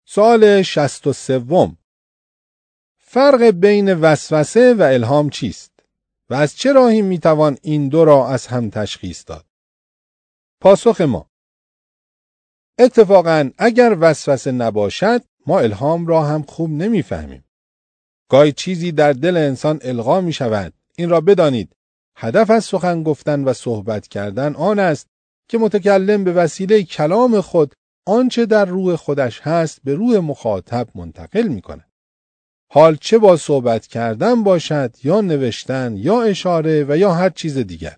سوال 63. فرق بین وسوسه و الهام چیست؟ و از چه راهی میتوان این دو را از هم تشخیص داد؟ پاسخ ما: اتفاقاً اگر وسوسه نباشد ما الهام را هم خوب نمیفهمیم. گاهی چیزی در دل انسان القا می شود. این را بدانید هدف از سخن گفتن و صحبت کردن آن است که متکلم به وسیله کلام خود آنچه در روح خودش هست به روح مخاطب منتقل می کند. حال چه با صحبت کردن باشد یا نوشتن یا اشاره و یا هر چیز دیگر.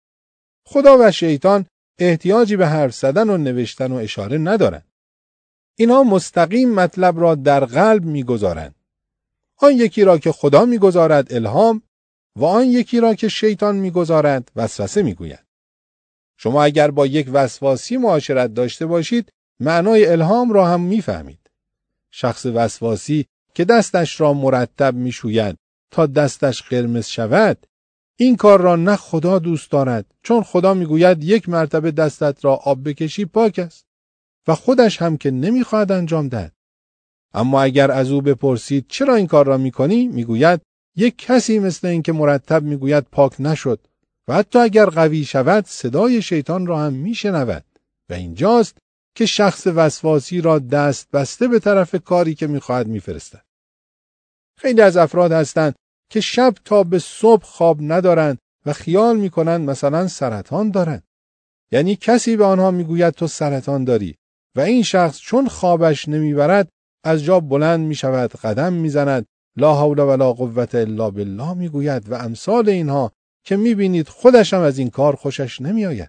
خدا و شیطان احتیاجی به حرف زدن و نوشتن و اشاره ندارند. اینها مستقیم مطلب را در قلب می‌گذارند. آن یکی را که خدا می‌گذارد الهام و آن یکی را که شیطان می‌گذارد وسوسه می‌گوید. شما اگر با یک وسواسی معاشرت داشته باشید معنای الهام را هم می‌فهمید. شخص وسواسی که دستش را مرتب می‌شوید تا دستش قرمز شود، این کار را نه خدا دوست دارد، چون خدا میگوید یک مرتبه دستت را آب بکشی پاک است و خودش هم که نمیخواهد انجام دهد. اما اگر از او بپرسید چرا این کار را میکنی، میگوید یک کسی مثل این که مرتب میگوید پاک نشد و حتی اگر قوی شود صدای شیطان را هم میشنود. و اینجاست که شخص وسواسی را دست بسته به طرف کاری که میخواهد میفرستد. خیلی از افراد هستند که شب تا به صبح خواب ندارند و خیال میکنند مثلا سرطان دارند. یعنی کسی به آنها میگوید تو سرطان داری و این شخص چون خوابش نمیبرد از جا بلند میشود، قدم میزند، لا حول ولا قوة الا بالله میگوید و امثال اینها که میبینید خودش هم از این کار خوشش نمیآید.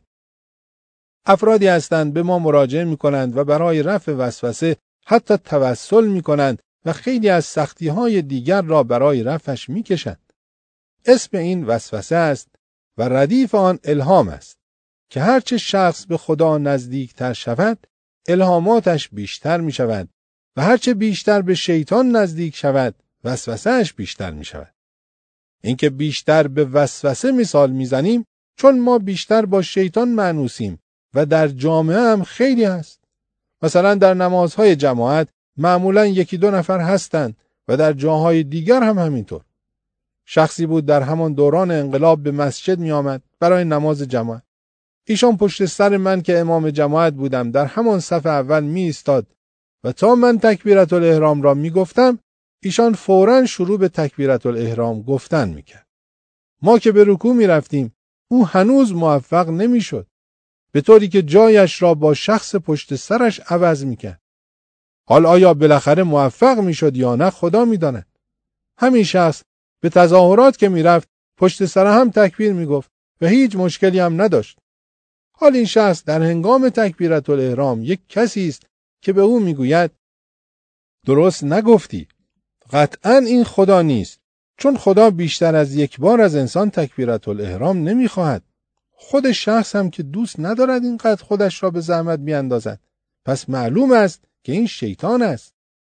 افرادی هستند به ما مراجعه میکنند و برای رفع وسوسه حتی توسل میکنند و خیلی از سختی‌های دیگر را برای رفعش می‌کشند. اسم این وسوسه است و ردیف آن الهام است که هرچه شخص به خدا نزدیکتر شود الهاماتش بیشتر می‌شود و هرچه بیشتر به شیطان نزدیک شود وسوسه‌اش بیشتر می‌شود. اینکه بیشتر به وسوسه مثال می‌زنیم چون ما بیشتر با شیطان مانوسیم و در جامعه هم خیلی هست. مثلا در نمازهای جماعت معمولاً یکی دو نفر هستند و در جاهای دیگر هم همینطور. شخصی بود در همان دوران انقلاب به مسجد می آمد برای نماز جماعت. ایشان پشت سر من که امام جماعت بودم در همان صف اول می ایستاد و تا من تکبیرة الاحرام را می گفتم ایشان فوراً شروع به تکبیرة الاحرام گفتن می کرد. ما که به رکوع می رفتیم او هنوز موفق نمی شد، به طوری که جایش را با شخص پشت سرش عوض می کرد. حال آیا بالاخره موفق می شد یا نه خدا می داند. همین شخص به تظاهرات که می رفت پشت سر هم تکبیر می گفت و هیچ مشکلی هم نداشت. حال این شخص در هنگام تکبیرة الاحرام یک کسی است که به او می گوید درست نگفتی، قطعاً این خدا نیست، چون خدا بیشتر از یک بار از انسان تکبیرة الاحرام نمی خواهد. خود شخص هم که دوست ندارد اینقدر خودش را به زحمت بیاندازد، پس معلوم است که این شیطان است.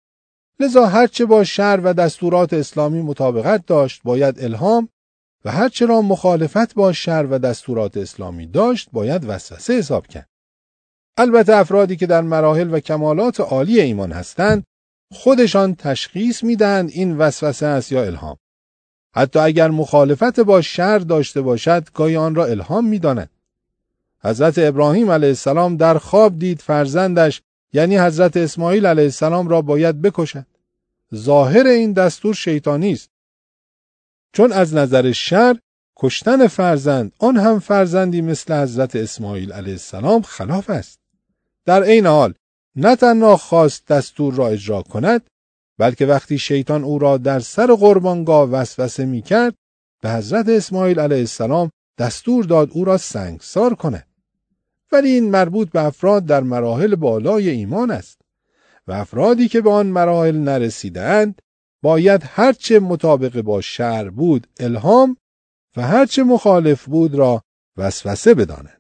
لذا هرچه با شرع و دستورات اسلامی مطابقت داشت باید الهام و هرچه را مخالفت با شرع و دستورات اسلامی داشت باید وسوسه حساب کرد. البته افرادی که در مراحل و کمالات عالی ایمان هستند خودشان تشخیص میدهند این وسوسه است یا الهام. حتی اگر مخالفت با شرع داشته باشد گاهی آن را الهام میدانند. حضرت ابراهیم علیه السلام در خواب دید فرزندش یعنی حضرت اسماعیل علیه السلام را باید بکشد. ظاهر این دستور شیطانی است، چون از نظر شرع کشتن فرزند، آن هم فرزندی مثل حضرت اسماعیل علیه السلام، خلاف است. در عین حال نه تنها خواست دستور را اجرا کند، بلکه وقتی شیطان او را در سر قربانگاه وسوسه می‌کرد به حضرت اسماعیل علیه السلام دستور داد او را سنگسار کند. ولی این مربوط به افراد در مراحل بالای ایمان است و افرادی که به آن مراحل نرسیدند باید هرچه مطابق با شرع بود الهام و هرچه مخالف بود را وسوسه بدانند.